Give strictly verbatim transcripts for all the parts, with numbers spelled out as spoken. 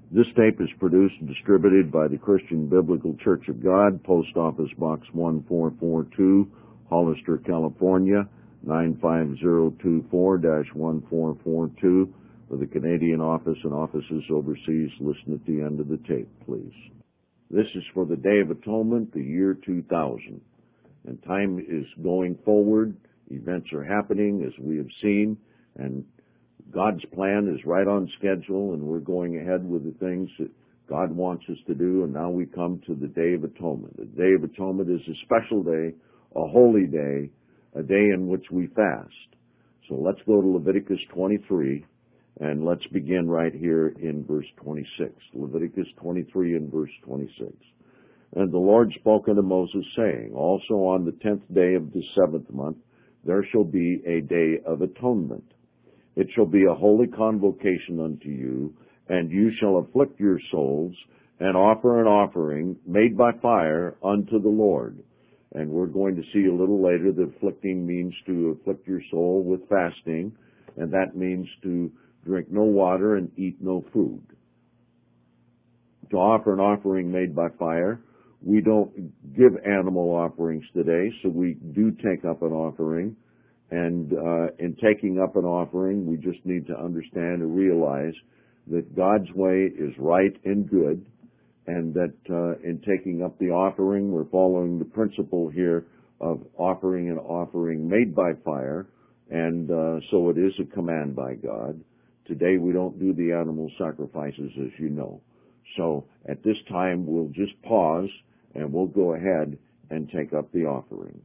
This tape is produced and distributed by the Christian Biblical Church of God, Post Office Box one four four two, Hollister, California, nine five zero two four dash one four four two. For the Canadian office and offices overseas, listen at the end of the tape, please. This is for the Day of Atonement, the year two thousand. And time is going forward. Events are happening, as we have seen, and God's plan is right on schedule, and we're going ahead with the things that God wants us to do, and now we come to the Day of Atonement. The Day of Atonement is a special day, a holy day, a day in which we fast. So let's go to Leviticus twenty-three, and let's begin right here in verse twenty-six. Leviticus twenty-three and verse twenty-six. And the Lord spoke unto Moses, saying, Also on the tenth day of the seventh month there shall be a day of atonement. It shall be a holy convocation unto you, and you shall afflict your souls, and offer an offering made by fire unto the Lord. And we're going to see a little later that afflicting means to afflict your soul with fasting, and that means to drink no water and eat no food. To offer an offering made by fire, we don't give animal offerings today, so we do take up an offering. And uh, in taking up an offering, we just need to understand and realize that God's way is right and good, and that uh, in taking up the offering, we're following the principle here of offering an offering made by fire, and uh, so it is a command by God. Today we don't do the animal sacrifices, as you know. So at this time, we'll just pause, and we'll go ahead and take up the offering.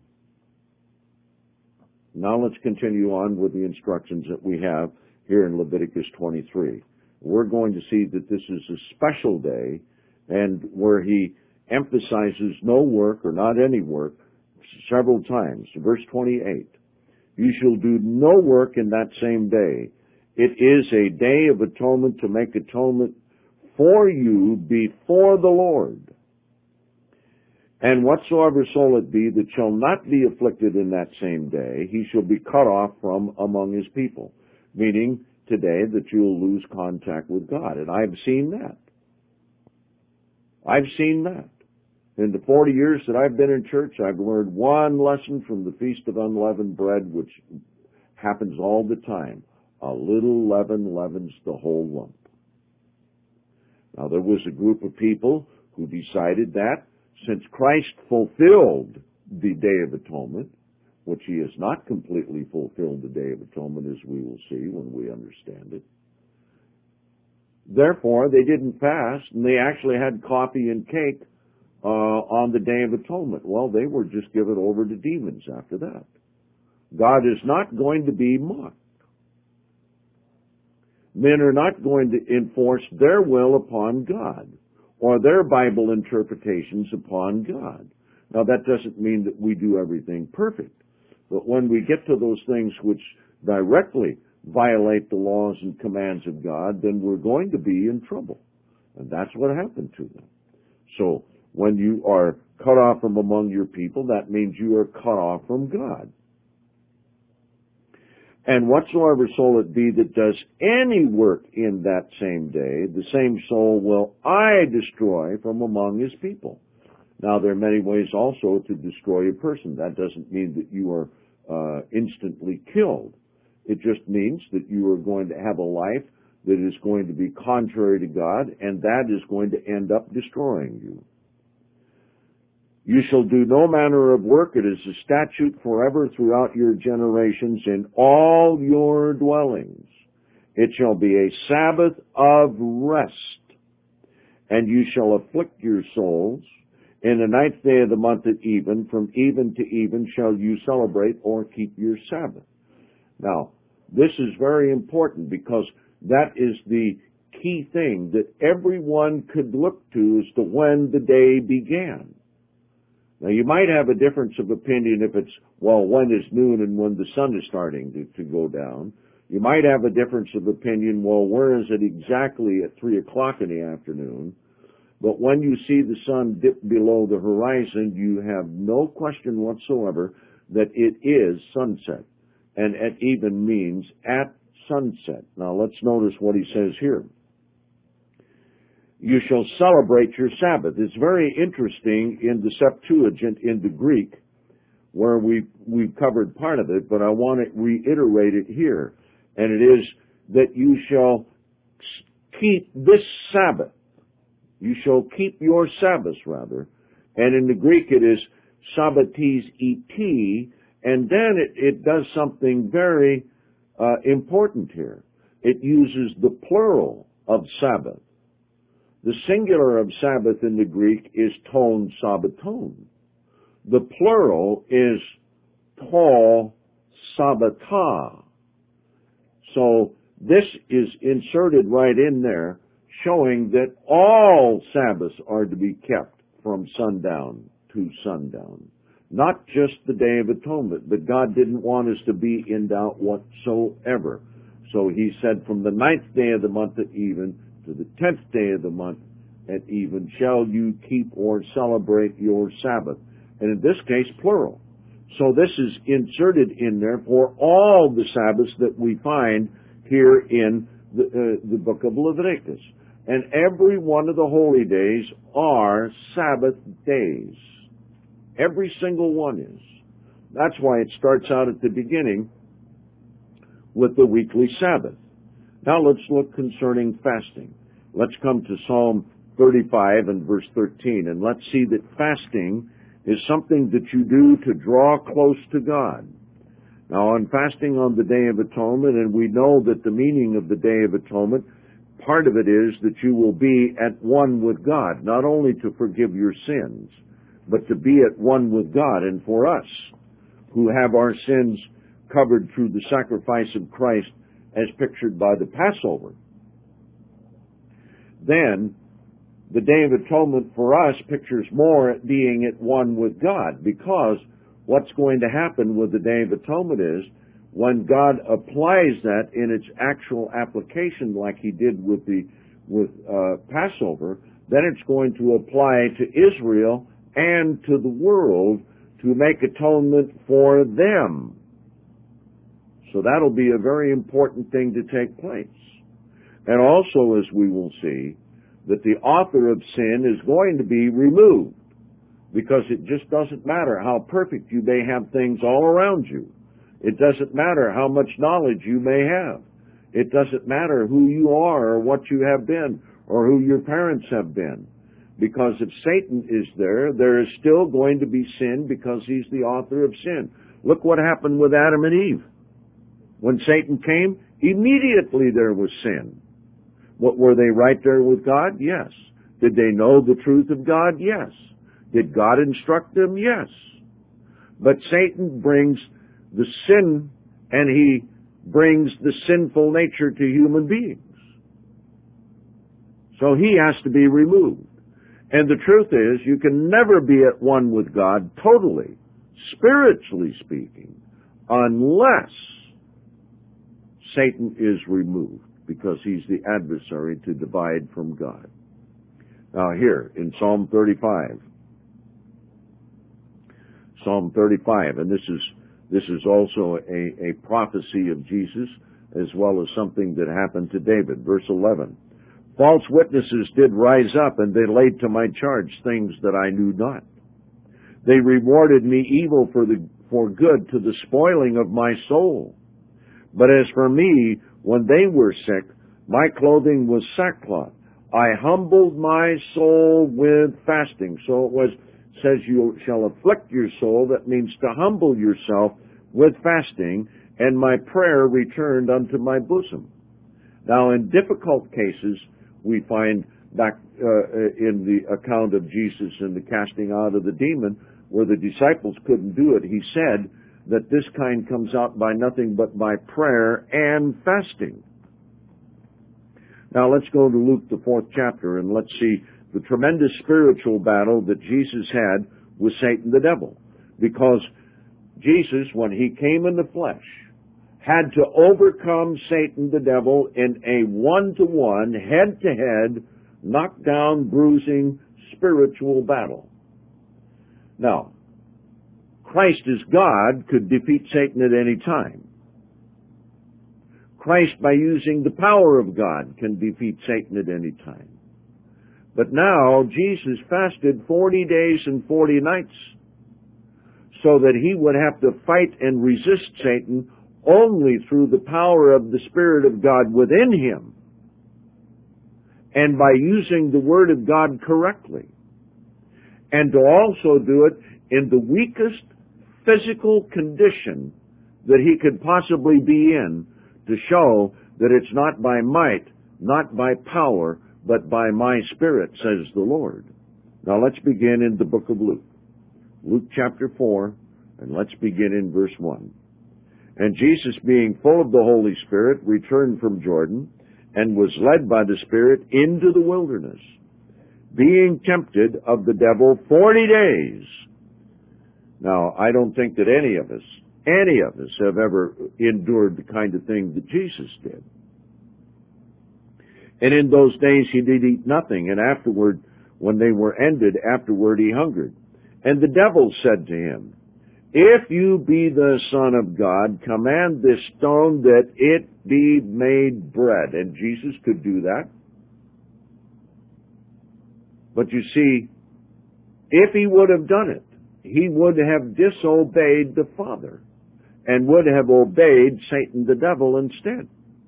Now let's continue on with the instructions that we have here in Leviticus twenty-three. We're going to see that this is a special day, and where he emphasizes no work or not any work several times. Verse twenty-eight, You shall do no work in that same day. It is a day of atonement to make atonement for you before the Lord. And whatsoever soul it be that shall not be afflicted in that same day, he shall be cut off from among his people. Meaning today that you'll lose contact with God. And I've seen that. I've seen that. In the forty years that I've been in church, I've learned one lesson from the Feast of Unleavened Bread, which happens all the time. A little leaven leavens the whole lump. Now there was a group of people who decided that since Christ fulfilled the Day of Atonement, which he has not completely fulfilled the Day of Atonement, as we will see when we understand it, therefore they didn't fast, and they actually had coffee and cake uh, on the Day of Atonement. Well, they were just given over to demons after that. God is not going to be mocked. Men are not going to enforce their will upon God, or their Bible interpretations upon God. Now, that doesn't mean that we do everything perfect. But when we get to those things which directly violate the laws and commands of God, then we're going to be in trouble. And that's what happened to them. So, when you are cut off from among your people, that means you are cut off from God. And whatsoever soul it be that does any work in that same day, the same soul will I destroy from among his people. Now, there are many ways also to destroy a person. That doesn't mean that you are uh, instantly killed. It just means that you are going to have a life that is going to be contrary to God, and that is going to end up destroying you. You shall do no manner of work. It is a statute forever throughout your generations in all your dwellings. It shall be a Sabbath of rest, and you shall afflict your souls. In the ninth day of the month at even, from even to even shall you celebrate or keep your Sabbath. Now, this is very important because that is the key thing that everyone could look to as to when the day began. Now, you might have a difference of opinion if it's, well, when is noon and when the sun is starting to, to go down. You might have a difference of opinion, well, where is it exactly at three o'clock in the afternoon? But when you see the sun dip below the horizon, you have no question whatsoever that it is sunset. And at even means at sunset. Now, let's notice what he says here. you shall celebrate your Sabbath. It's very interesting in the Septuagint, in the Greek, where we, we've covered part of it, but I want to reiterate it here. And it is that you shall keep this Sabbath. You shall keep your Sabbaths, rather. And in the Greek it is sabbates et, and then it, it does something very uh, important here. It uses the plural of Sabbath. The singular of Sabbath in the Greek is ton sabbaton. The plural is to sabbata. So this is inserted right in there, showing that all Sabbaths are to be kept from sundown to sundown. Not just the Day of Atonement, but God didn't want us to be in doubt whatsoever. So he said, from the ninth day of the month at even to the tenth day of the month at even shall you keep or celebrate your Sabbath. And in this case, plural. So this is inserted in there for all the Sabbaths that we find here in the, uh, the book of Leviticus. And every one of the holy days are Sabbath days. Every single one is. That's why it starts out at the beginning with the weekly Sabbath. Now let's look concerning fasting. Let's come to Psalm thirty-five and verse thirteen, and let's see that fasting is something that you do to draw close to God. Now, on fasting on the Day of Atonement, and we know that the meaning of the Day of Atonement, part of it is that you will be at one with God, not only to forgive your sins, but to be at one with God. And for us, who have our sins covered through the sacrifice of Christ as pictured by the Passover, then the Day of Atonement for us pictures more at being at one with God, because what's going to happen with the Day of Atonement is when God applies that in its actual application, like he did with the with uh, Passover, then it's going to apply to Israel and to the world to make atonement for them. So that'll be a very important thing to take place. And also, as we will see, that the author of sin is going to be removed, because it just doesn't matter how perfect you may have things all around you. It doesn't matter how much knowledge you may have. It doesn't matter who you are or what you have been or who your parents have been. Because if Satan is there, there is still going to be sin, because he's the author of sin. Look what happened with Adam and Eve. When Satan came, immediately there was sin. What, were they right there with God? Yes. Did they know the truth of God? Yes. Did God instruct them? Yes. But Satan brings the sin, and he brings the sinful nature to human beings. So he has to be removed. And the truth is, you can never be at one with God totally, spiritually speaking, unless Satan is removed, because he's the adversary to divide from God. Now here, in Psalm thirty-five, Psalm thirty-five, and this is this is also a, a prophecy of Jesus, as well as something that happened to David. Verse eleven, false witnesses did rise up, and they laid to my charge things that I knew not. They rewarded me evil for the for good, to the spoiling of my soul. But as for me, when they were sick, my clothing was sackcloth. I humbled my soul with fasting. So it was, says, you shall afflict your soul. That means to humble yourself with fasting, and my prayer returned unto my bosom. Now, in difficult cases, we find back uh, in the account of Jesus and the casting out of the demon, where the disciples couldn't do it, he said that this kind comes out by nothing but by prayer and fasting. Now let's go to Luke, the fourth chapter, and let's see the tremendous spiritual battle that Jesus had with Satan the devil. Because Jesus, when he came in the flesh, had to overcome Satan the devil in a one-to-one, head-to-head, knock-down, bruising, spiritual battle. Now, Christ as God could defeat Satan at any time. Christ, by using the power of God, can defeat Satan at any time. But now Jesus fasted forty days and forty nights so that he would have to fight and resist Satan only through the power of the Spirit of God within him and by using the Word of God correctly, and to also do it in the weakest physical condition that he could possibly be in, to show that it's not by might, not by power, but by my Spirit, says the Lord. Now let's begin in the book of Luke. Luke chapter four, and let's begin in verse one. And Jesus, being full of the Holy Spirit, returned from Jordan, and was led by the Spirit into the wilderness, being tempted of the devil forty days. Now, I don't think that any of us, any of us have ever endured the kind of thing that Jesus did. And in those days he did eat nothing, and afterward, when they were ended, afterward he hungered. And the devil said to him, If you be the Son of God, command this stone that it be made bread. And Jesus could do that. But you see, if he would have done it, he would have disobeyed the Father and would have obeyed Satan the devil instead.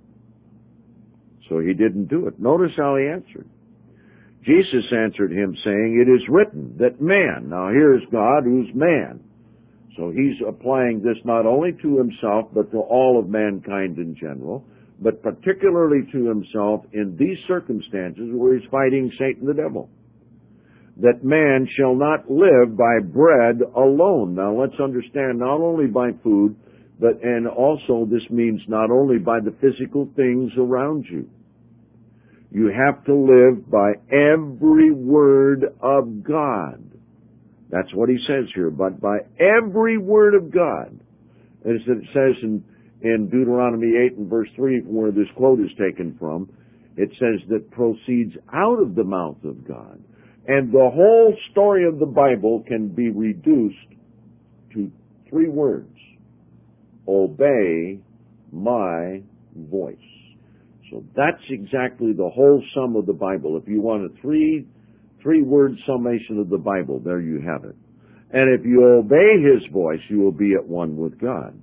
So he didn't do it. Notice how he answered. Jesus answered him, saying, It is written that man, now here's God who's man. So he's applying this not only to himself, but to all of mankind in general, but particularly to himself in these circumstances where he's fighting Satan the devil. That man shall not live by bread alone. Now let's understand, not only by food, but and also this means not only by the physical things around you. You have to live by every word of God. That's what he says here, but by every word of God. As it says in, in Deuteronomy eight and verse three, where this quote is taken from, it says that proceeds out of the mouth of God. And the whole story of the Bible can be reduced to three words. Obey my voice. So that's exactly the whole sum of the Bible. If you want a three, three-word summation of the Bible, there you have it. And if you obey his voice, you will be at one with God.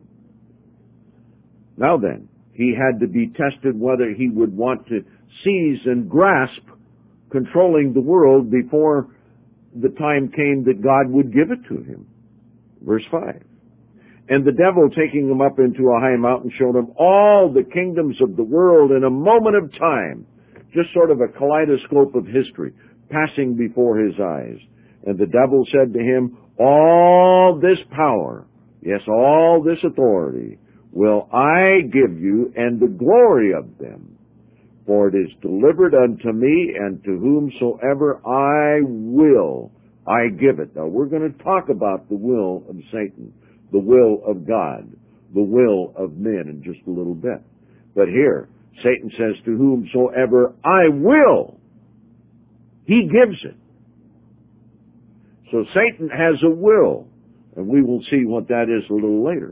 Now then, he had to be tested whether he would want to seize and grasp controlling the world before the time came that God would give it to him. Verse five. And the devil, taking him up into a high mountain, showed him all the kingdoms of the world in a moment of time, just sort of a kaleidoscope of history, passing before his eyes. And the devil said to him, All this power, yes, all this authority, will I give you, and the glory of them. For it is delivered unto me, and to whomsoever I will, I give it. Now, we're going to talk about the will of Satan, the will of God, the will of men in just a little bit. But here, Satan says, to whomsoever I will, he gives it. So Satan has a will, and we will see what that is a little later.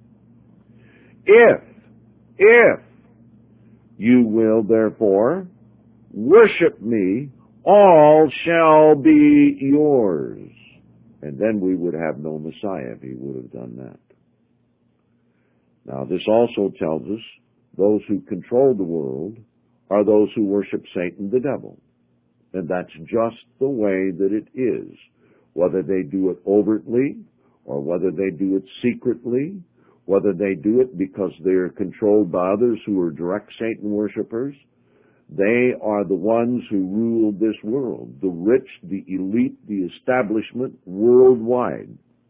If, if you will therefore worship me, all shall be yours. And then we would have no Messiah if he would have done that. Now, this also tells us those who control the world are those who worship Satan the devil. And that's just the way that it is. Whether they do it overtly, or whether they do it secretly, whether they do it because they are controlled by others who are direct Satan worshipers, they are the ones who rule this world, the rich, the elite, the establishment worldwide.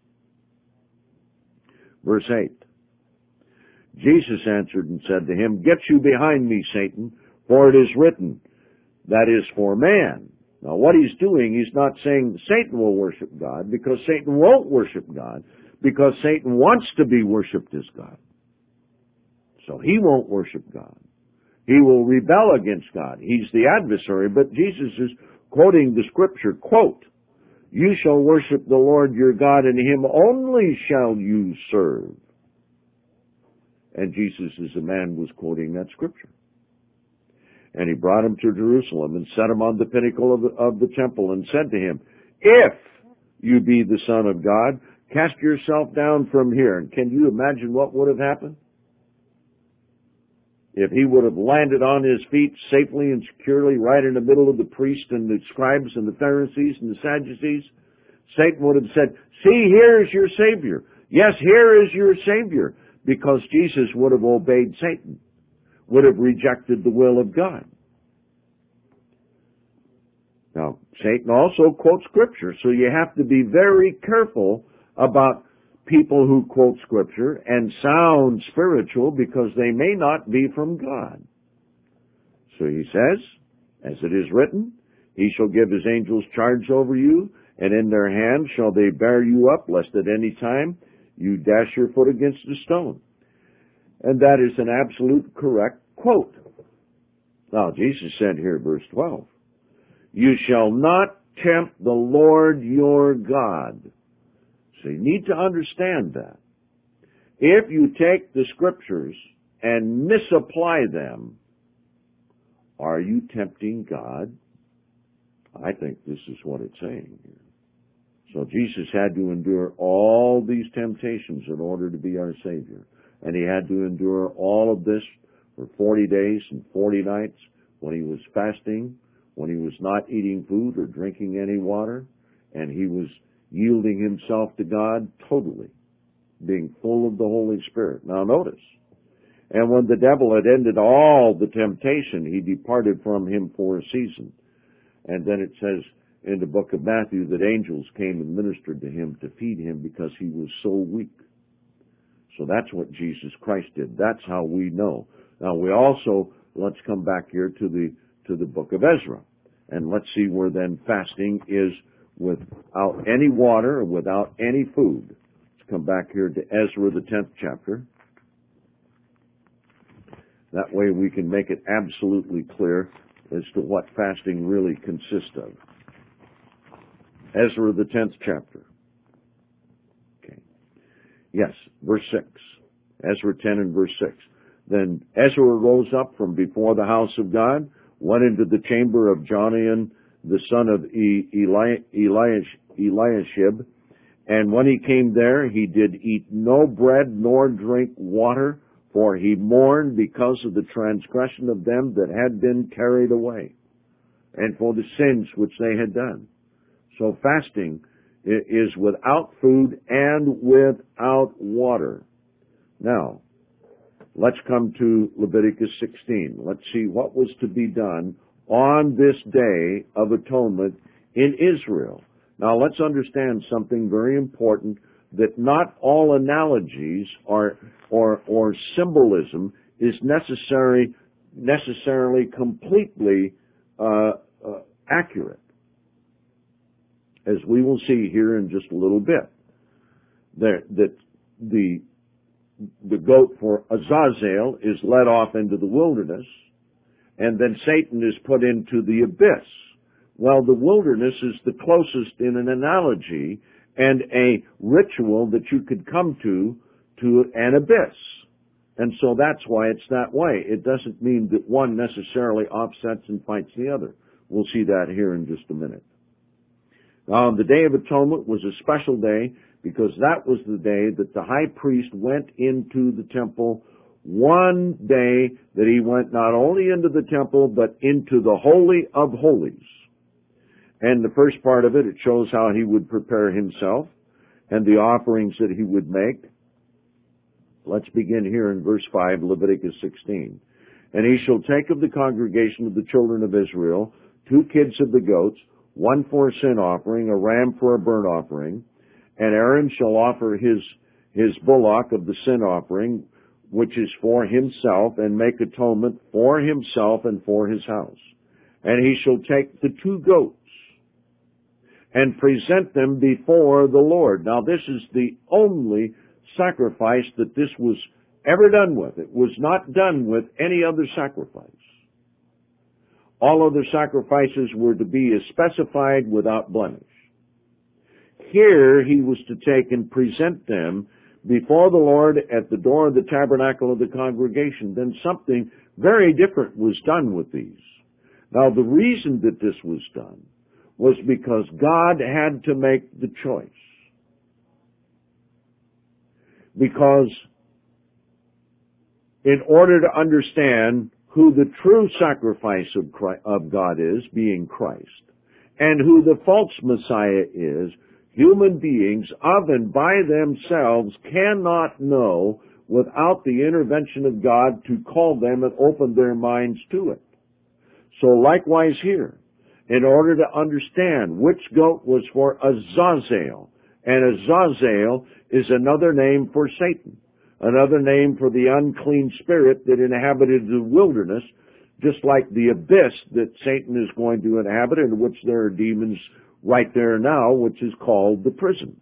Verse eight. Jesus answered and said to him, Get you behind me, Satan, for it is written, that is for man. Now what he's doing, he's not saying Satan will worship God, because Satan won't worship God, because Satan wants to be worshipped as God. So he won't worship God. He will rebel against God. He's the adversary, but Jesus is quoting the scripture, quote, You shall worship the Lord your God, and him only shall you serve. And Jesus, as a man, was quoting that scripture. And he brought him to Jerusalem and set him on the pinnacle of the, of the temple and said to him, "If you be the Son of God, cast yourself down from here." And can you imagine what would have happened? If he would have landed on his feet safely and securely right in the middle of the priests and the scribes and the Pharisees and the Sadducees, Satan would have said, "See, here is your Savior. Yes, here is your Savior," because Jesus would have obeyed Satan, would have rejected the will of God. Now, Satan also quotes Scripture, so you have to be very careful about people who quote Scripture and sound spiritual, because they may not be from God. So he says, "As it is written, he shall give his angels charge over you, and in their hands shall they bear you up, lest at any time you dash your foot against a stone." And that is an absolute correct quote. Now, Jesus said here, verse twelve, "You shall not tempt the Lord your God." So you need to understand that. If you take the Scriptures and misapply them, are you tempting God? I think this is what it's saying here. So Jesus had to endure all these temptations in order to be our Savior. And he had to endure all of this for forty days and forty nights when he was fasting, when he was not eating food or drinking any water, and he was yielding himself to God totally, being full of the Holy Spirit. Now notice, "And when the devil had ended all the temptation, he departed from him for a season." And then it says in the book of Matthew that angels came and ministered to him to feed him because he was so weak. So that's what Jesus Christ did. That's how we know. Now we also, let's come back here to the to the book of Ezra, and let's see where then fasting is without any water or without any food. Let's come back here to Ezra, the tenth chapter. That way we can make it absolutely clear as to what fasting really consists of. Ezra, the tenth chapter. Okay. Yes, verse six. Ezra ten and verse six. "Then Ezra rose up from before the house of God, went into the chamber of Johanan, the son of Eli, Eliash, Eliashib, and when he came there, he did eat no bread nor drink water, for he mourned because of the transgression of them that had been carried away, and for the sins which they had done." So fasting is without food and without water. Now, let's come to Leviticus sixteen. Let's see what was to be done on this day of atonement in Israel. Now let's understand something very important, that not all analogies are, or, or symbolism is necessary, necessarily completely uh, uh, accurate, as we will see here in just a little bit. That, that the, the goat for Azazel is led off into the wilderness, and then Satan is put into the abyss. Well, the wilderness is the closest in an analogy and a ritual that you could come to, to an abyss. And so that's why it's that way. It doesn't mean that one necessarily offsets and fights the other. We'll see that here in just a minute. Now, the Day of Atonement was a special day because that was the day that the high priest went into the temple. One day that he went not only into the temple, but into the Holy of Holies. And the first part of it, it shows how he would prepare himself and the offerings that he would make. Let's begin here in verse five, Leviticus sixteen. "And he shall take of the congregation of the children of Israel two kids of the goats, one for a sin offering, a ram for a burnt offering. And Aaron shall offer his, his bullock of the sin offering, which is for himself, and make atonement for himself and for his house. And he shall take the two goats and present them before the Lord." Now this is the only sacrifice that this was ever done with. It was not done with any other sacrifice. All other sacrifices were to be as specified without blemish. Here he was to take and present them before the Lord at the door of the tabernacle of the congregation. Then something Very different was done with these. Now, the reason that this was done was because God had to make the choice. Because in order to understand who the true sacrifice of Christ, of God is, being Christ, and who the false Messiah is, human beings of and by themselves cannot know without the intervention of God to call them and open their minds to it. So likewise here, in order to understand which goat was for Azazel, and Azazel is another name for Satan, another name for the unclean spirit that inhabited the wilderness, just like the abyss that Satan is going to inhabit, in which there are demons right there now, which is called the prison.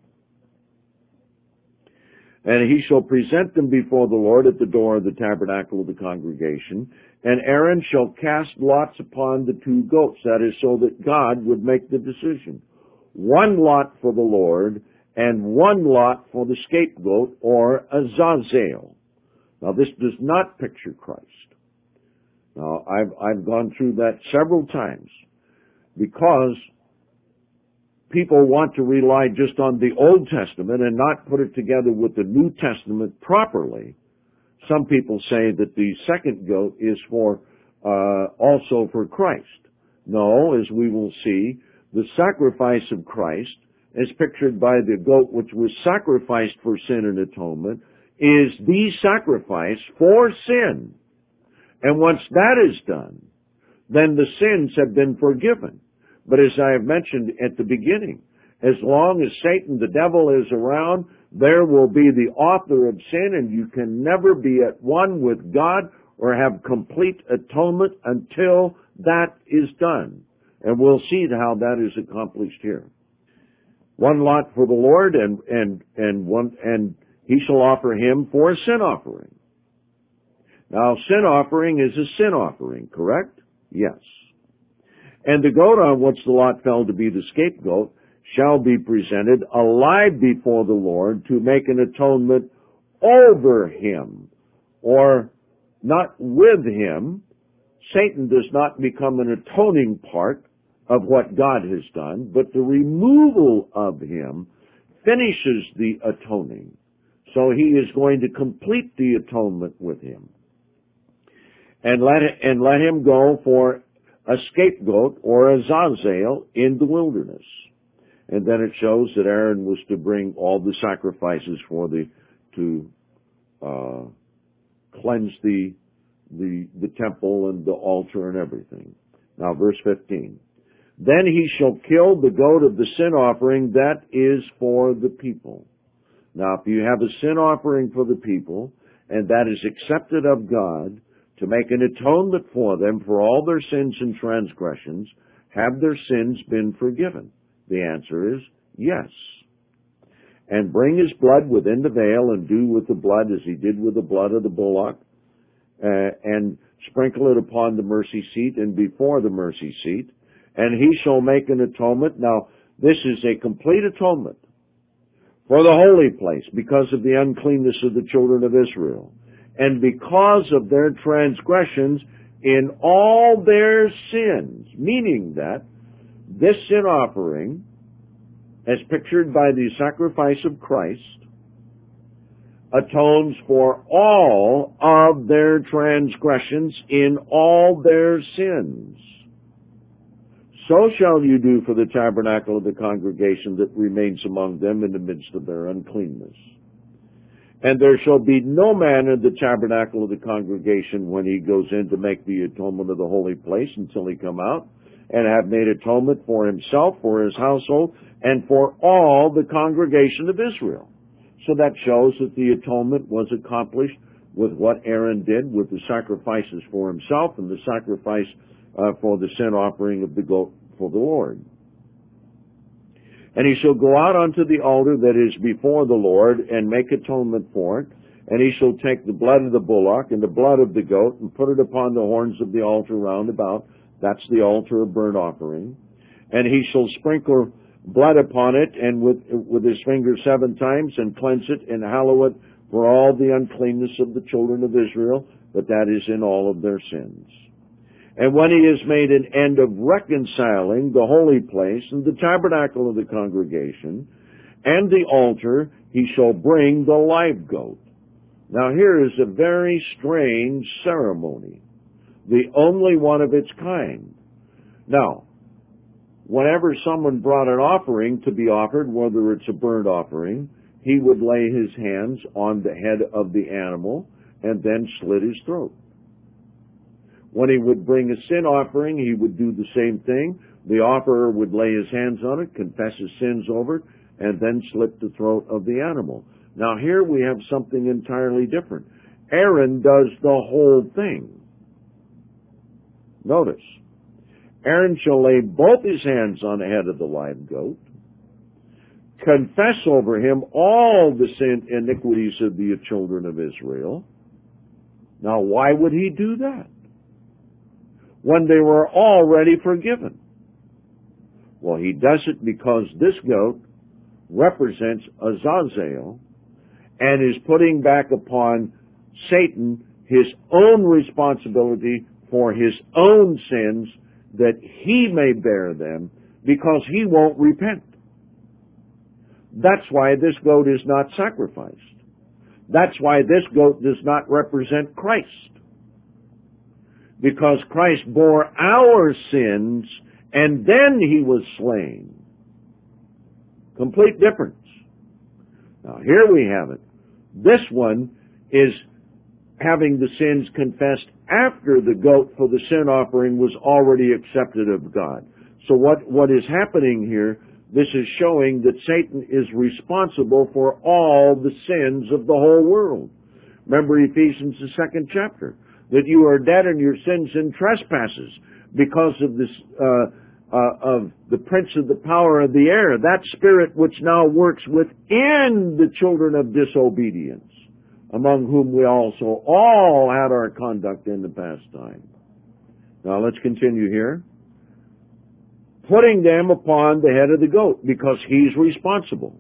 And he shall present them before the Lord at the door of the tabernacle of the congregation, and Aaron shall cast lots upon the two goats, that is, so that God would make the decision. One lot for the Lord, and one lot for the scapegoat, or Azazel. Now, this does not picture Christ. Now, I've, I've gone through that several times, because people want to rely just on the Old Testament and not put it together with the New Testament properly. Some people say that the second goat is for, uh, also for Christ. No, as we will see, the sacrifice of Christ, as pictured by the goat which was sacrificed for sin and atonement, is the sacrifice for sin. And once that is done, then the sins have been forgiven. But as I have mentioned at the beginning, as long as Satan, the devil, is around, there will be the author of sin, and you can never be at one with God or have complete atonement until that is done. And we'll see how that is accomplished here. One lot for the Lord, and and and one and he shall offer him for a sin offering. Now, sin offering is a sin offering, correct? Yes. And the goat on which the lot fell to be the scapegoat shall be presented alive before the Lord to make an atonement over him, or not with him. Satan does not become an atoning part of what God has done, but the removal of him finishes the atoning. So he is going to complete the atonement with him. And let, and let him go for a scapegoat or Azazel in the wilderness. And then it shows that Aaron was to bring all the sacrifices for the, to, uh, cleanse the, the, the temple and the altar and everything. Now, verse fifteen. Then he shall kill the goat of the sin offering that is for the people. Now, if you have a sin offering for the people, and that is accepted of God, to make an atonement for them for all their sins and transgressions, have their sins been forgiven? The answer is yes. And bring his blood within the veil, and do with the blood as he did with the blood of the bullock, uh, and sprinkle it upon the mercy seat and before the mercy seat, and he shall make an atonement. Now, this is a complete atonement for the holy place because of the uncleanness of the children of Israel, and because of their transgressions in all their sins, meaning that this sin offering, as pictured by the sacrifice of Christ, atones for all of their transgressions in all their sins. So shall you do for the tabernacle of the congregation that remains among them in the midst of their uncleanness. And there shall be no man in the tabernacle of the congregation when he goes in to make the atonement of the holy place until he come out and have made atonement for himself, for his household, and for all the congregation of Israel. So that shows that the atonement was accomplished with what Aaron did with the sacrifices for himself and the sacrifice uh, for the sin offering of the goat for the Lord. And he shall go out unto the altar that is before the Lord and make atonement for it. And he shall take the blood of the bullock and the blood of the goat and put it upon the horns of the altar round about. That's the altar of burnt offering. And he shall sprinkle blood upon it and with, with his finger seven times and cleanse it and hallow it for all the uncleanness of the children of Israel, but that is in all of their sins. And when he has made an end of reconciling the holy place and the tabernacle of the congregation and the altar, he shall bring the live goat. Now here is a very strange ceremony, the only one of its kind. Now, whenever someone brought an offering to be offered, whether it's a burnt offering, he would lay his hands on the head of the animal and then slit his throat. When he would bring a sin offering, he would do the same thing. The offerer would lay his hands on it, confess his sins over it, and then slit the throat of the animal. Now here we have something entirely different. Aaron does the whole thing. Notice, Aaron shall lay both his hands on the head of the live goat, confess over him all the sin iniquities of the children of Israel. Now why would he do that when they were already forgiven? Well, he does it because this goat represents Azazel and is putting back upon Satan his own responsibility for his own sins, that he may bear them because he won't repent. That's why this goat is not sacrificed. That's why this goat does not represent Christ. Because Christ bore our sins and then he was slain. Complete difference. Now here we have it. This one is having the sins confessed after the goat for the sin offering was already accepted of God. So what, what is happening here, this is showing that Satan is responsible for all the sins of the whole world. Remember Ephesians, the second chapter, that you are dead in your sins and trespasses because of this, uh, uh, of the prince of the power of the air, that spirit which now works within the children of disobedience, among whom we also all had our conduct in the past time. Now let's continue here. Putting them upon the head of the goat, because he's responsible.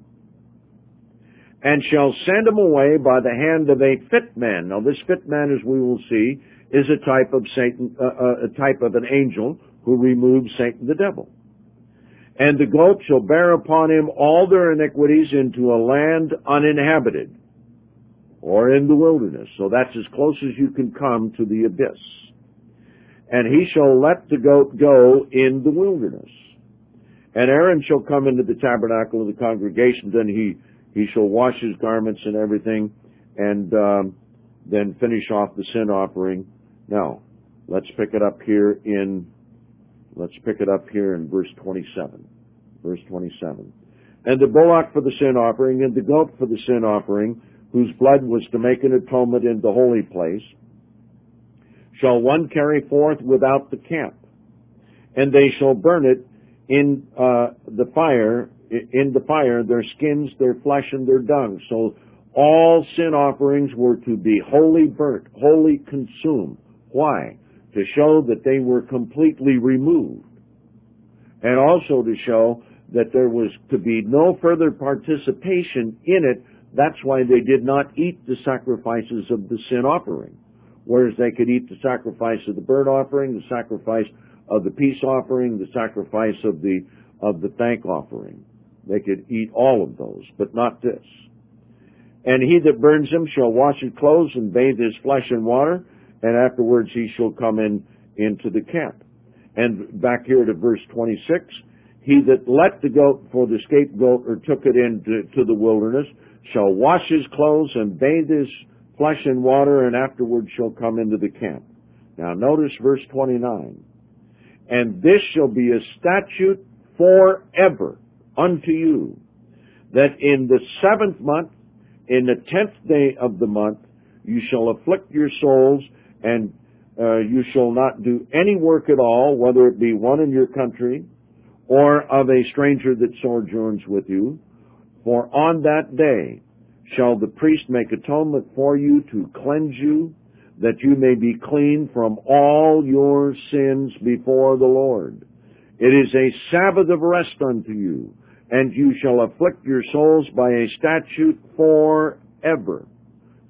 And shall send him away by the hand of a fit man. Now this fit man, as we will see, is a type of Satan, uh, uh, a type of an angel who removes Satan the devil. And the goat shall bear upon him all their iniquities into a land uninhabited, or in the wilderness. So that's as close as you can come to the abyss. And he shall let the goat go in the wilderness. And Aaron shall come into the tabernacle of the congregation, then he, he shall wash his garments and everything, and um, then finish off the sin offering. Now, let's pick it up here in, let's pick it up here in verse twenty-seven. Verse twenty-seven. And the bullock for the sin offering, and the goat for the sin offering, whose blood was to make an atonement in the holy place, shall one carry forth without the camp, and they shall burn it in uh, the fire, in the fire, their skins, their flesh, and their dung. So all sin offerings were to be wholly burnt, wholly consumed. Why? To show that they were completely removed, and also to show that there was to be no further participation in it. That's why they did not eat the sacrifices of the sin offering, whereas they could eat the sacrifice of the burnt offering, the sacrifice of the peace offering, the sacrifice of the of the thank offering. They could eat all of those, but not this. And he that burns him shall wash his clothes and bathe his flesh in water, and afterwards he shall come in into the camp. And back here to verse twenty-six, he that let the goat for the scapegoat or took it into to the wilderness shall wash his clothes and bathe his flesh in water, and afterwards shall come into the camp. Now notice verse twenty-nine. And this shall be a statute forever unto you, that in the seventh month, in the tenth day of the month, you shall afflict your souls, and uh, you shall not do any work at all, whether it be one in your country, or of a stranger that sojourns with you. For on that day shall the priest make atonement for you to cleanse you, that you may be clean from all your sins before the Lord. It is a Sabbath of rest unto you, and you shall afflict your souls by a statute forever.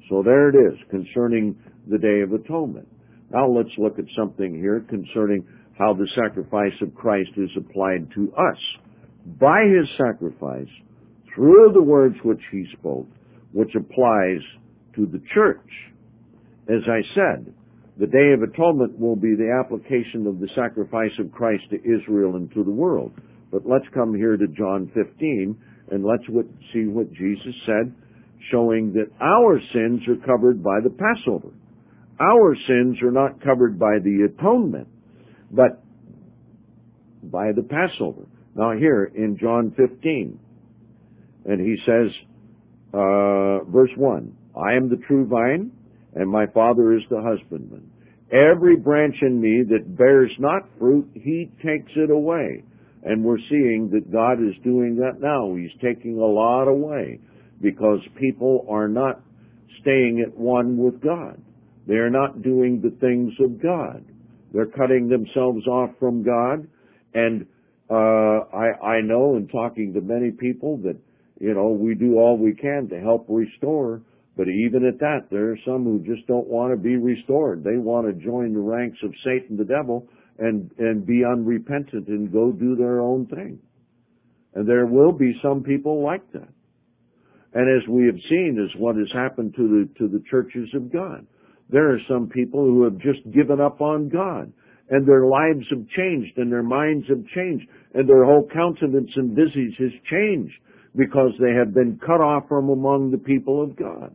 So there it is, concerning the Day of Atonement. Now let's look at something here concerning how the sacrifice of Christ is applied to us. By his sacrifice, through the words which he spoke, which applies to the church. As I said, the Day of Atonement will be the application of the sacrifice of Christ to Israel and to the world. But let's come here to John fifteen, and let's see what Jesus said, showing that our sins are covered by the Passover. Our sins are not covered by the atonement, but by the Passover. Now here in John fifteen, and he says, uh, verse one, I am the true vine, and my Father is the husbandman. Every branch in me that bears not fruit, he takes it away. And we're seeing that God is doing that now. He's taking a lot away because people are not staying at one with God. They are not doing the things of God. They're cutting themselves off from God. And uh, I, I know in talking to many people that, you know, we do all we can to help restore. But even at that, there are some who just don't want to be restored. They want to join the ranks of Satan, the devil, and, and be unrepentant and go do their own thing. And there will be some people like that. And as we have seen is what has happened to the, to the churches of God. There are some people who have just given up on God, and their lives have changed, and their minds have changed, and their whole countenance and visage has changed because they have been cut off from among the people of God.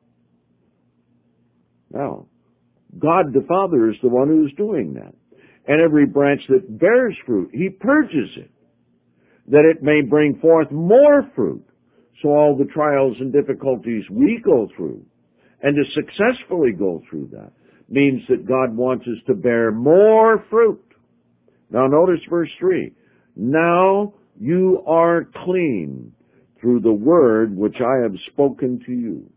Now, God the Father is the one who is doing that. And every branch that bears fruit, he purges it, that it may bring forth more fruit. So all the trials and difficulties we go through, and to successfully go through that, means that God wants us to bear more fruit. Now notice verse three. Now you are clean through the word which I have spoken to you.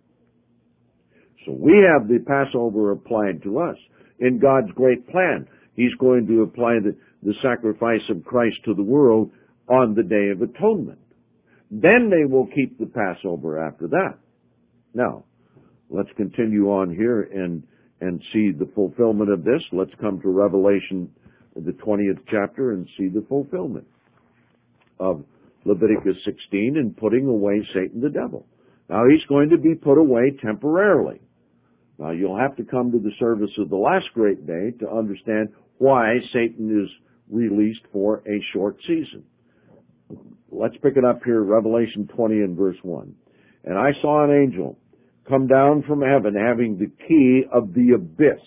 So we have the Passover applied to us. In God's great plan, he's going to apply the, the sacrifice of Christ to the world on the Day of Atonement. Then they will keep the Passover after that. Now, let's continue on here and, and see the fulfillment of this. Let's come to Revelation, the twentieth chapter, and see the fulfillment of Leviticus sixteen and putting away Satan the devil. Now, he's going to be put away temporarily. Now, you'll have to come to the service of the last great day to understand why Satan is released for a short season. Let's pick it up here, Revelation twenty and verse one. And I saw an angel come down from heaven having the key of the abyss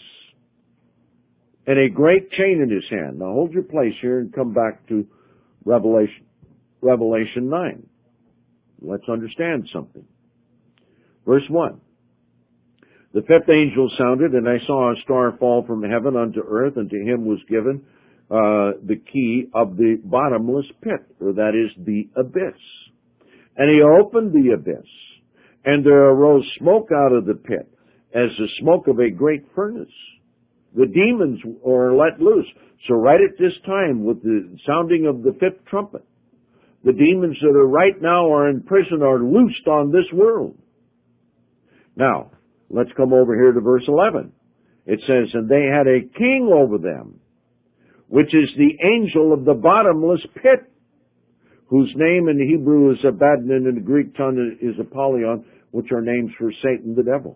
and a great chain in his hand. Now hold your place here and come back to Revelation, Revelation nine. Let's understand something. Verse one. The fifth angel sounded, and I saw a star fall from heaven unto earth, and to him was given uh, the key of the bottomless pit, or that is the abyss. And he opened the abyss, and there arose smoke out of the pit, as the smoke of a great furnace. The demons were let loose. So right at this time, with the sounding of the fifth trumpet, the demons that are right now are in prison are loosed on this world. Now, let's come over here to verse eleven. It says, and they had a king over them, which is the angel of the bottomless pit, whose name in Hebrew is Abaddon and in the Greek tongue is Apollyon, which are names for Satan the devil.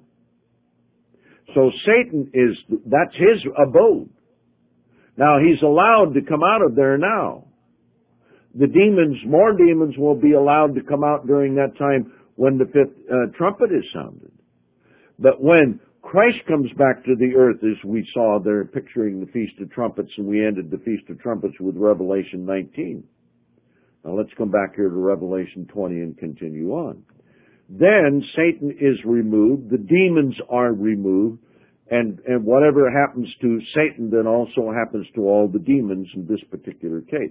So Satan is, that's his abode. Now he's allowed to come out of there now. The demons, more demons will be allowed to come out during that time when the fifth uh, trumpet is sounded. But when Christ comes back to the earth, as we saw there picturing the Feast of Trumpets, and we ended the Feast of Trumpets with Revelation nineteen. Now let's come back here to Revelation twenty and continue on. Then Satan is removed, the demons are removed, and, and whatever happens to Satan then also happens to all the demons in this particular case.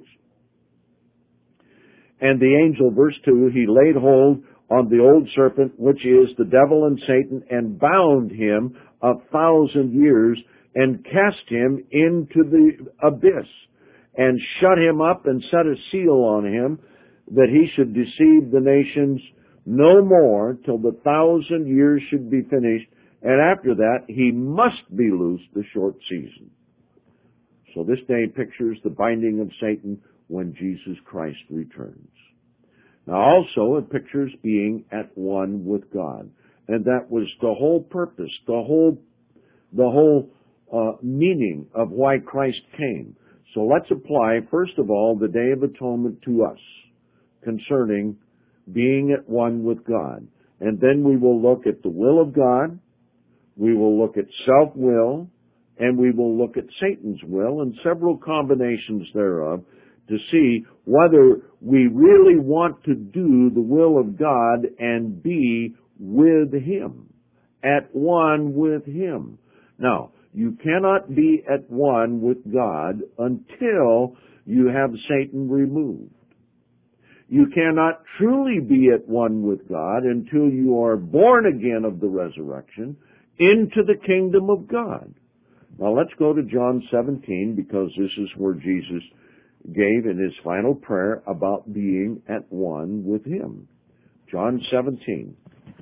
And the angel, verse two, he laid hold on the old serpent, which is the devil and Satan, and bound him a thousand years, and cast him into the abyss, and shut him up, and set a seal on him, that he should deceive the nations no more till the thousand years should be finished, and after that he must be loosed the short season. So this day pictures the binding of Satan when Jesus Christ returns. Now also it pictures being at one with God. And that was the whole purpose, the whole, the whole uh, meaning of why Christ came. So let's apply, first of all, the Day of Atonement to us concerning being at one with God. And then we will look at the will of God, we will look at self-will, and we will look at Satan's will and several combinations thereof to see whether we really want to do the will of God and be with Him, at one with Him. Now, you cannot be at one with God until you have Satan removed. You cannot truly be at one with God until you are born again of the resurrection into the kingdom of God. Now let's go to John seventeen, because this is where Jesus gave in His final prayer about being at one with Him. John seventeen.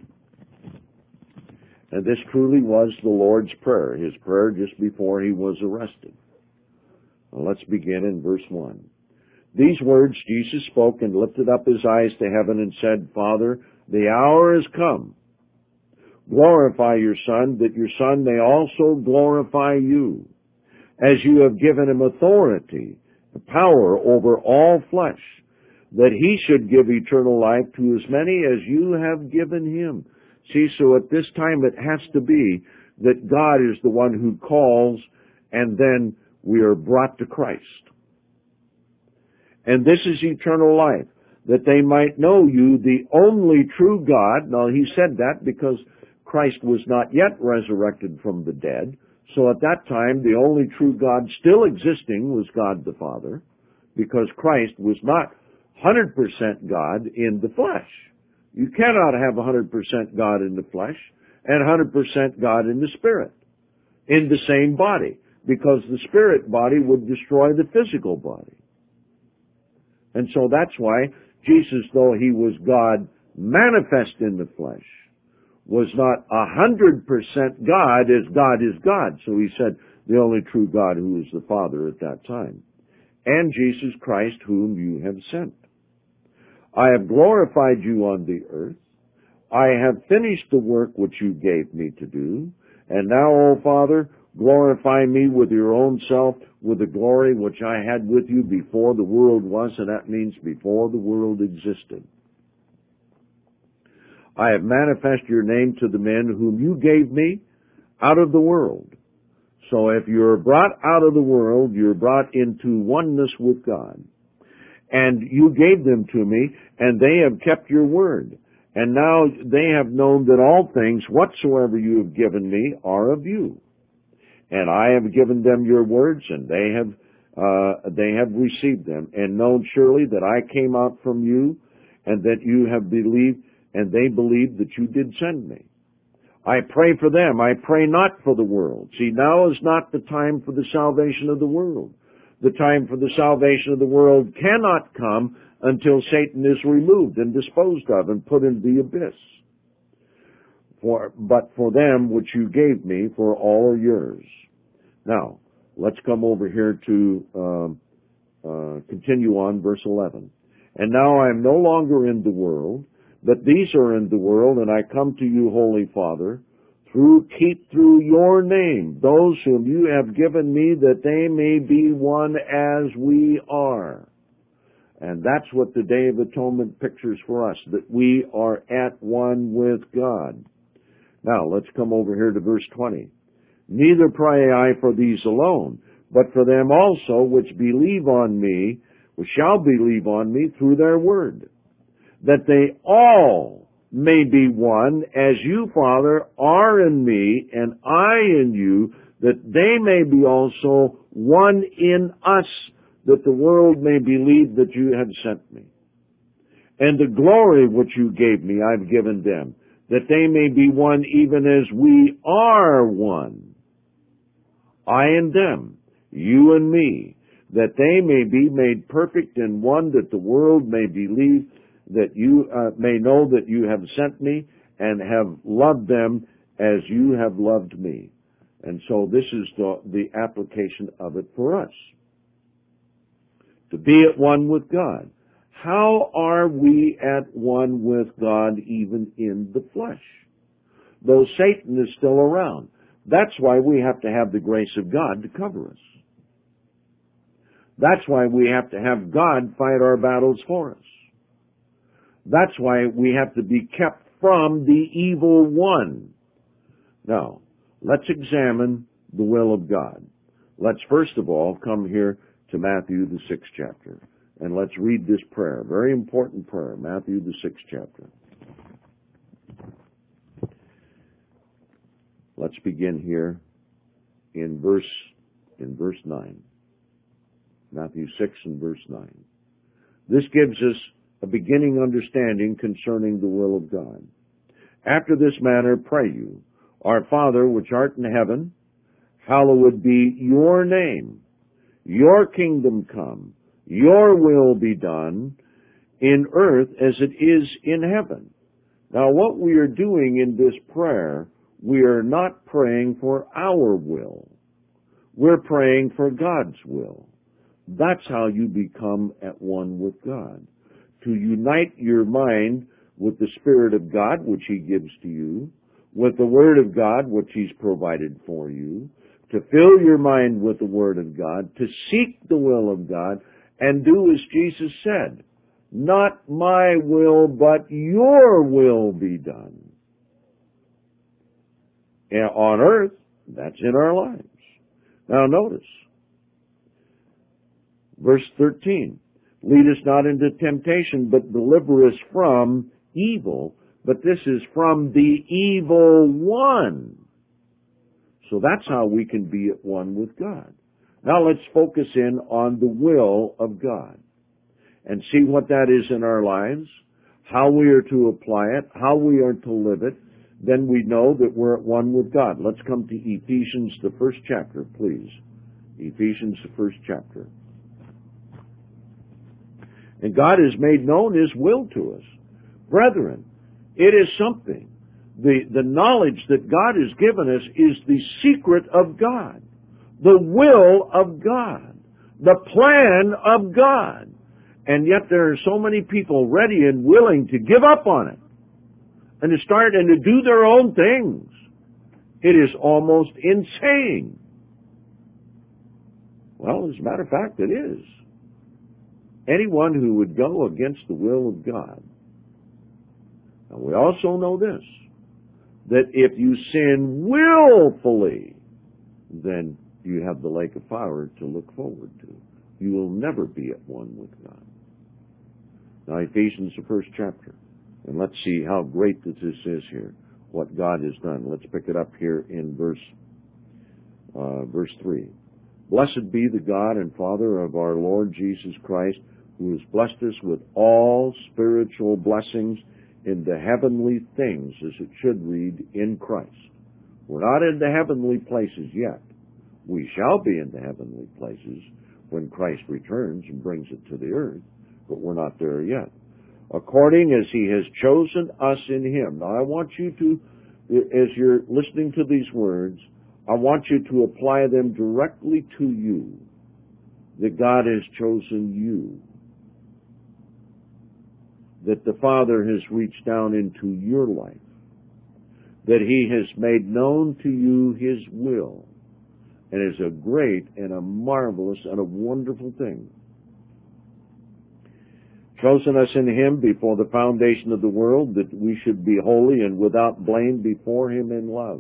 And this truly was the Lord's Prayer, His prayer just before He was arrested. Well, let's begin in verse one. These words Jesus spoke and lifted up His eyes to heaven and said, Father, the hour is come. Glorify your Son, that your Son may also glorify you, as you have given Him authority, power over all flesh, that He should give eternal life to as many as you have given Him. See, so at this time it has to be that God is the one who calls, and then we are brought to Christ. And this is eternal life, that they might know you, the only true God. Now, He said that because Christ was not yet resurrected from the dead. So at that time, the only true God still existing was God the Father, because Christ was not one hundred percent God in the flesh. You cannot have one hundred percent God in the flesh and one hundred percent God in the spirit, in the same body, because the spirit body would destroy the physical body. And so that's why Jesus, though He was God manifest in the flesh, was not a hundred percent God as God is God. So He said, the only true God who is the Father at that time. And Jesus Christ whom you have sent. I have glorified you on the earth. I have finished the work which you gave me to do. And now, O Father, glorify me with your own self, with the glory which I had with you before the world was, and that means before the world existed. I have manifested your name to the men whom you gave me out of the world. So if you're brought out of the world, you're brought into oneness with God. And you gave them to me, and they have kept your word. And now they have known that all things whatsoever you have given me are of you. And I have given them your words, and they have uh, they have received them, and known surely that I came out from you, and that you have believed, and they believed that you did send me. I pray for them. I pray not for the world. See, now is not the time for the salvation of the world. The time for the salvation of the world cannot come until Satan is removed and disposed of and put into the abyss. For, but for them which you gave me, for all are yours. Now, let's come over here to um, uh, continue on verse eleven. And now I am no longer in the world, but these are in the world, and I come to you, Holy Father, through keep through your name those whom you have given me, that they may be one as we are. And that's what the Day of Atonement pictures for us, that we are at one with God. Now, let's come over here to verse twenty. Neither pray I for these alone, but for them also which believe on me, which shall believe on me through their word, that they all may be one, as you, Father, are in me, and I in you, that they may be also one in us, that the world may believe that you have sent me. And the glory which you gave me I've given them, that they may be one even as we are one. I and them, you and me, that they may be made perfect in one, that the world may believe that you uh, may know that you have sent me and have loved them as you have loved me. And so this is the, the application of it for us. To be at one with God. How are we at one with God even in the flesh? Though Satan is still around. That's why we have to have the grace of God to cover us. That's why we have to have God fight our battles for us. That's why we have to be kept from the evil one. Now, let's examine the will of God. Let's first of all come here to Matthew, the sixth chapter. And let's read this prayer. Very important prayer. Matthew, the sixth chapter. Let's begin here in verse, in verse nine. Matthew six and verse nine. This gives us a beginning understanding concerning the will of God. After this manner pray you, Our Father which art in heaven, hallowed be your name. Your kingdom come. Your will be done in earth as it is in heaven. Now what we are doing in this prayer, we are not praying for our will. We're praying for God's will. That's how you become at one with God. To unite your mind with the Spirit of God, which He gives to you, with the Word of God, which He's provided for you, to fill your mind with the Word of God, to seek the will of God, and do as Jesus said, not my will, but your will be done. And on earth, that's in our lives. Now notice, verse thirteen, lead us not into temptation, but deliver us from evil. But this is from the evil one. So that's how we can be at one with God. Now let's focus in on the will of God and see what that is in our lives, how we are to apply it, how we are to live it. Then we know that we're at one with God. Let's come to Ephesians, the first chapter, please. Ephesians, the first chapter. And God has made known His will to us. Brethren, it is something. The, the knowledge that God has given us is the secret of God, the will of God, the plan of God. And yet there are so many people ready and willing to give up on it and to start and to do their own things. It is almost insane. Well, as a matter of fact, it is. Anyone who would go against the will of God. Now, we also know this, that if you sin willfully, then you have the lake of fire to look forward to. You will never be at one with God. Now, Ephesians, the first chapter. And let's see how great this is here, what God has done. Let's pick it up here in verse, uh, verse three. Blessed be the God and Father of our Lord Jesus Christ, who has blessed us with all spiritual blessings in the heavenly things, as it should read, in Christ. We're not in the heavenly places yet. We shall be in the heavenly places when Christ returns and brings it to the earth, but we're not there yet. According as He has chosen us in Him. Now I want you to, as you're listening to these words, I want you to apply them directly to you, that God has chosen you, that the Father has reached down into your life, that He has made known to you His will, and is a great and a marvelous and a wonderful thing. Chosen us in Him before the foundation of the world, that we should be holy and without blame before Him in love,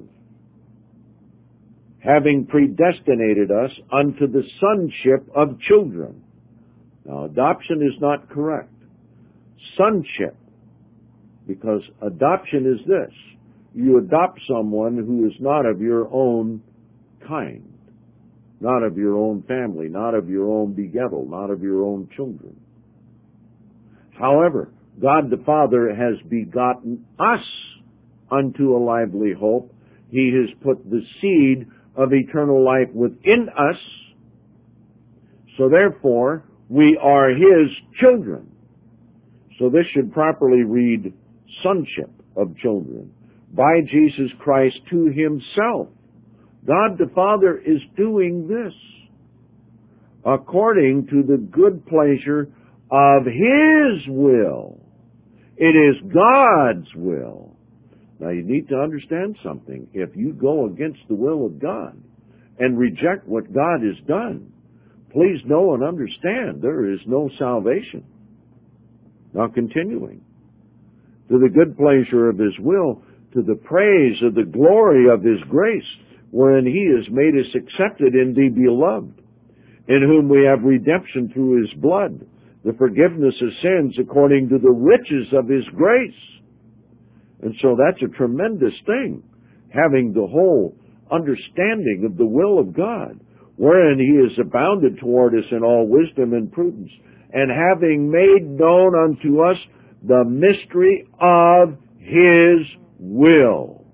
having predestinated us unto the sonship of children. Now, adoption is not correct. Sonship, because adoption is this. You adopt someone who is not of your own kind, not of your own family, not of your own begettal, not of your own children. However, God the Father has begotten us unto a lively hope. He has put the seed of eternal life within us, so therefore we are His children. So this should properly read sonship of children by Jesus Christ to himself. God the Father is doing this according to the good pleasure of his will. It is God's will. Now you need to understand something. If you go against the will of God and reject what God has done, please know and understand there is no salvation. Now continuing. To the good pleasure of his will, to the praise of the glory of his grace, wherein he has made us accepted in the beloved, in whom we have redemption through his blood, the forgiveness of sins according to the riches of his grace. And so that's a tremendous thing, having the whole understanding of the will of God, wherein he has abounded toward us in all wisdom and prudence, and having made known unto us the mystery of his will.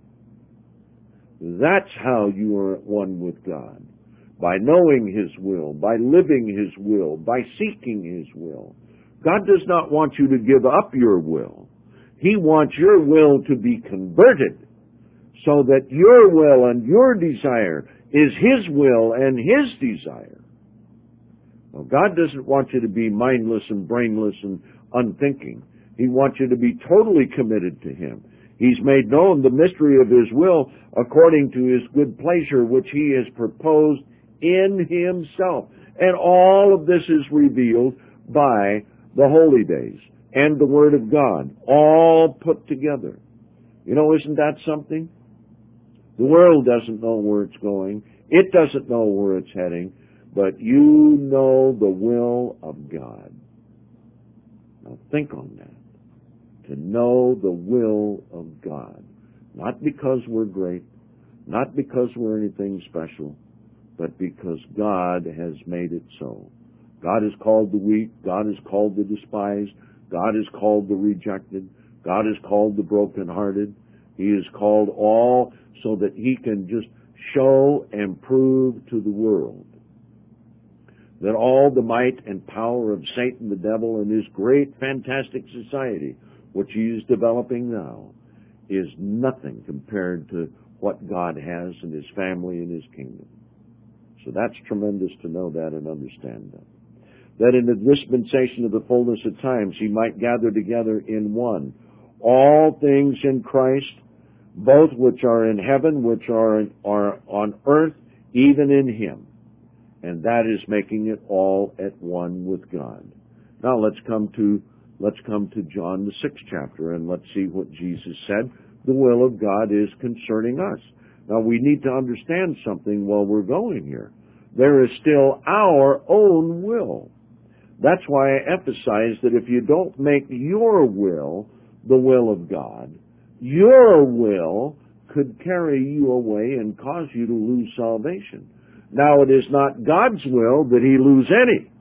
That's how you are at one with God. By knowing his will, by living his will, by seeking his will. God does not want you to give up your will. He wants your will to be converted so that your will and your desire is his will and his desire. Well, God doesn't want you to be mindless and brainless and unthinking. He wants you to be totally committed to him. He's made known the mystery of his will according to his good pleasure, which he has proposed in himself. And all of this is revealed by the holy days and the Word of God, all put together. You know, isn't that something? The world doesn't know where it's going. It doesn't know where it's heading. But you know the will of God. Now think on that. To know the will of God. Not because we're great, not because we're anything special, but because God has made it so. God has called the weak, God has called the despised, God has called the rejected, God has called the brokenhearted. He has called all so that he can just show and prove to the world that all the might and power of Satan the devil and his great fantastic society, which he is developing now, is nothing compared to what God has in his family and his kingdom. So that's tremendous to know that and understand that. That in the dispensation of the fullness of times he might gather together in one all things in Christ, both which are in heaven, which are, are on earth, even in him. And that is making it all at one with God. Now let's come to let's come to John the sixth chapter and let's see what Jesus said the will of God is concerning us. Now we need to understand something while we're going here. There is still our own will. That's why I emphasize that if you don't make your will the will of God, your will could carry you away and cause you to lose salvation. Now it is not God's will that he lose any.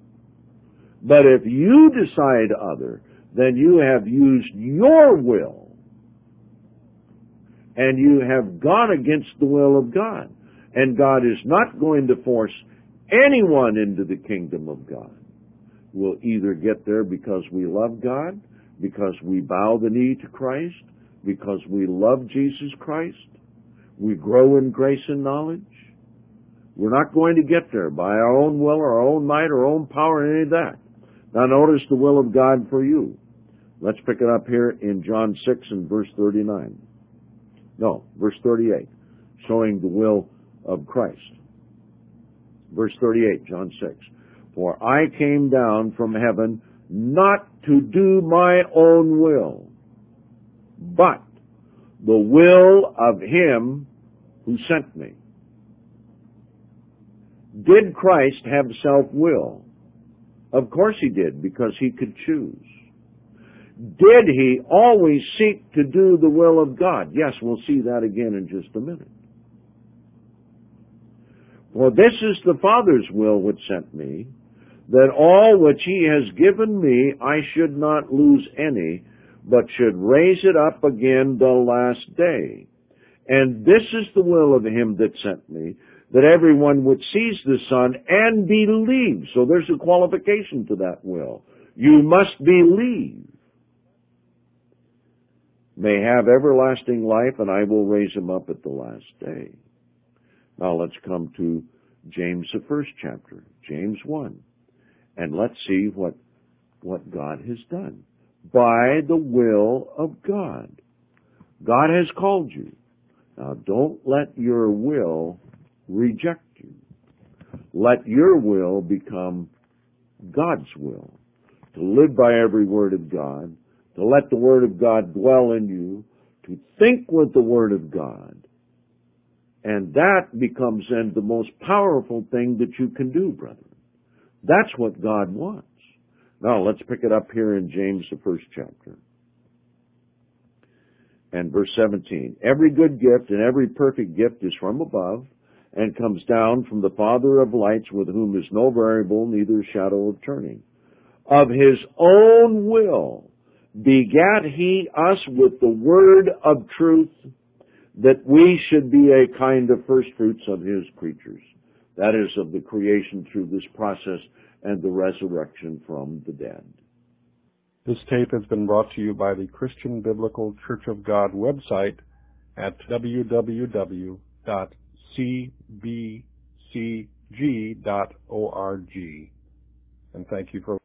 But if you decide other, then you have used your will and you have gone against the will of God. And God is not going to force anyone into the kingdom of God. We'll either get there because we love God, because we bow the knee to Christ, because we love Jesus Christ, we grow in grace and knowledge. We're not going to get there by our own will or our own might or our own power or any of that. Now notice the will of God for you. Let's pick it up here in John six and verse thirty-nine. No, verse thirty-eight, showing the will of Christ. Verse thirty-eight, John six. For I came down from heaven not to do my own will, but the will of him who sent me. Did Christ have self-will? Of course he did, because he could choose. Did he always seek to do the will of God? Yes, we'll see that again in just a minute. For this is the Father's will which sent me, that all which he has given me I should not lose any, but should raise it up again the last day. And this is the will of him that sent me, that everyone which sees the Son and believes. So there's a qualification to that will. You must believe may have everlasting life, and I will raise him up at the last day. Now let's come to James, the first chapter, James one, and let's see what, what God has done. By the will of God. God has called you. Now don't let your will reject you. Let your will become God's will. To live by every word of God, to let the word of God dwell in you, to think with the word of God. And that becomes then the most powerful thing that you can do, brethren. That's what God wants. Now let's pick it up here in James, the first chapter. And verse seventeen. Every good gift and every perfect gift is from above, and comes down from the Father of lights, with whom is no variable, neither shadow of turning. Of his own will begat he us with the word of truth, that we should be a kind of first fruits of his creatures. That is, of the creation through this process and the resurrection from the dead. This tape has been brought to you by the Christian Biblical Church of God website at w w w dot c b c g dot org. And thank you for